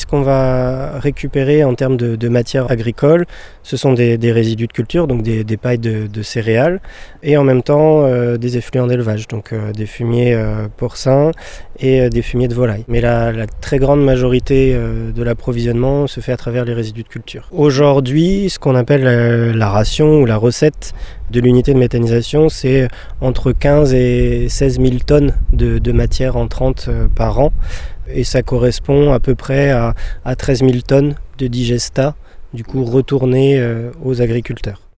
ce qu'on va récupérer en termes de matière agricole, ce sont des résidus de culture, donc des pailles de céréales, et en même temps des effluents d'élevage, donc des fumiers porcins et des fumiers de volaille. Mais la très grande majorité de l'approvisionnement se fait à travers les résidus de culture. Aujourd'hui, ce qu'on appelle la ration ou la recette de l'unité de méthanisation, c'est entre 15 et 16 000 tonnes de matière entrante par an. Et ça correspond à peu près à 13 000 tonnes de digestat, du coup retournées aux agriculteurs.